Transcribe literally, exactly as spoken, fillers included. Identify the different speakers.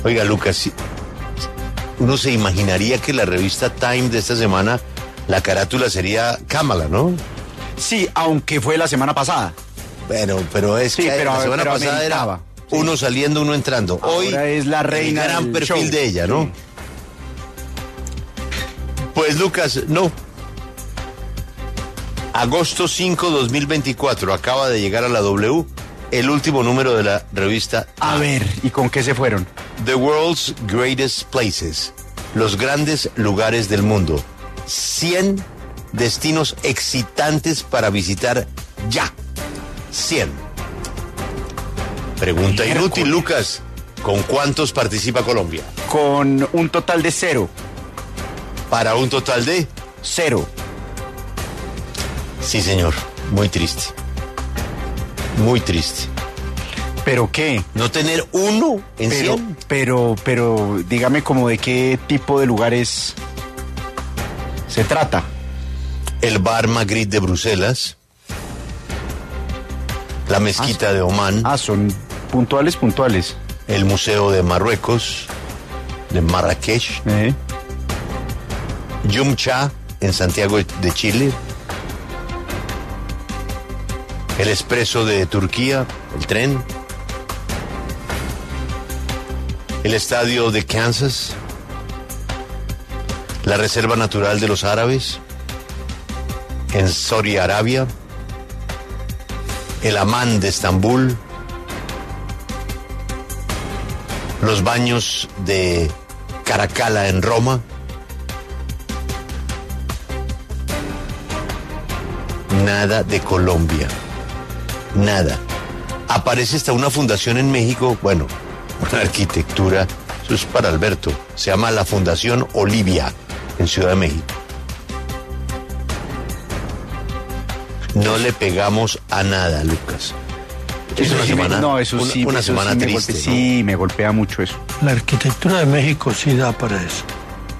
Speaker 1: Oiga, Lucas, si- uno se imaginaría que la revista Time de esta semana, la carátula sería Kamala, ¿no?
Speaker 2: Sí, aunque fue la semana pasada.
Speaker 1: Bueno, pero es
Speaker 2: Sí,
Speaker 1: que
Speaker 2: pero-
Speaker 1: la semana
Speaker 2: pero
Speaker 1: pasada
Speaker 2: ameritaba.
Speaker 1: era uno saliendo, uno entrando. Hoy
Speaker 2: Ahora es la reina
Speaker 1: el gran
Speaker 2: del
Speaker 1: perfil
Speaker 2: show.
Speaker 1: de ella, ¿no?
Speaker 2: Sí.
Speaker 1: Pues Lucas, no. Agosto cinco, dos mil veinticuatro, acaba de llegar a la W el último número de la revista
Speaker 2: A ver, ¿y con qué se fueron?
Speaker 1: The World's Greatest Places, los grandes lugares del mundo. cien destinos excitantes para visitar ya. cien. Pregunta
Speaker 2: Miércoles.
Speaker 1: inútil, Lucas. ¿Con cuántos participa Colombia?
Speaker 2: Con un total de cero.
Speaker 1: Para un total de...
Speaker 2: Cero.
Speaker 1: Sí, señor. Muy triste. Muy triste.
Speaker 2: ¿Pero qué?
Speaker 1: No tener uno en
Speaker 2: Pero,
Speaker 1: cien.
Speaker 2: pero, pero, dígame como de qué tipo de lugares se trata.
Speaker 1: El bar Magritte de Bruselas. La mezquita de Omán.
Speaker 2: Ah, son puntuales, puntuales.
Speaker 1: El Museo de Marruecos. De Marrakech.
Speaker 2: Eh.
Speaker 1: Yumcha en Santiago de Chile. El Expreso de Turquía, el tren. El Estadio de Kansas. La Reserva Natural de los Árabes en Saudi Arabia. El Amán de Estambul. Los baños de Caracalla en Roma. Nada de Colombia. Nada. Aparece hasta una fundación en México, bueno, una arquitectura, eso es para Alberto, se llama la Fundación Olivia, en Ciudad de México. No le pegamos a nada, Lucas. Es
Speaker 2: Eso
Speaker 1: una
Speaker 2: sí me-
Speaker 1: semana,
Speaker 2: no, eso
Speaker 1: una,
Speaker 2: sí,
Speaker 1: una
Speaker 2: eso
Speaker 1: semana
Speaker 2: sí me
Speaker 1: triste,
Speaker 2: golpea-
Speaker 1: ¿no?
Speaker 2: Sí, me golpea mucho eso.
Speaker 3: La arquitectura de México sí da para eso.